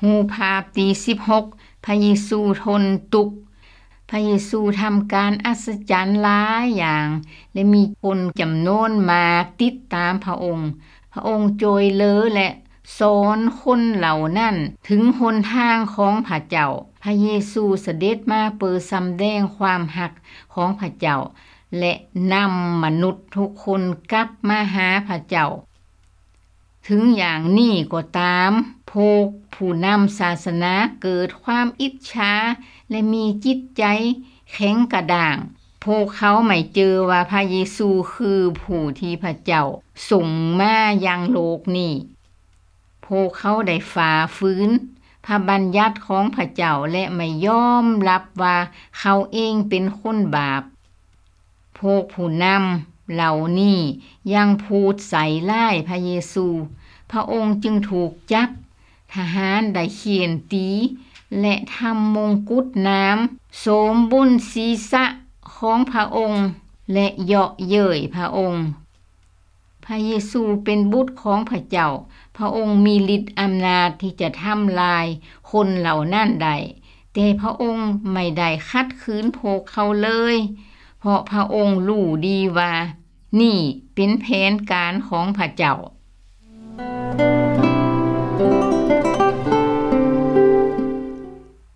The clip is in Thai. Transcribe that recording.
รูปภาพที่16พระเยซูทนทุกข์พระเยซูทำการอัศจรรย์หลายอย่างและมีคนจำนวนมากติดตามพระองค์ช่วยเหลือและสอนคนเหล่านั้นถึงหนทางของพระเจ้าพระเยซูเสด็จมาเปิดสำแดงความหักของพระเจ้าและนำมนุษย์ทุกคนกลับมาหาพระเจ้าถึงอย่างนี้ก็ตามพวกผู้นำศาสนาเกิดความอิจฉาและมีจิตใจแข็งกระด้างพวกเขาไม่เจอว่าพระเยซูคือผู้ที่พระเจ้าส่งมายังโลกนี้พวกเขาได้ฝ่าฝืนพระบัญญัติของพระเจ้าและไม่ยอมรับว่าเขาเองเป็นคนบาปพวกผู้นำเหล่านี้ยังพูดใส่ร้ายพระเยซูพระองค์จึงถูกจับทหารได้เขียนตีและทำมงกุฎน้ำโสมบุญศีรษะของพระองค์และเยาะเย้ยพระองค์พระเยซูเป็นบุตรของพระเจ้าพระองค์มีฤทธิ์อำนาจที่จะทำลายคนเหล่านั้นได้แต่พระองค์ไม่ได้ขัดขืนพวกเขาเลยเพราะพระองค์รู้ดีว่านี่เป็นแผนการของพระเจ้า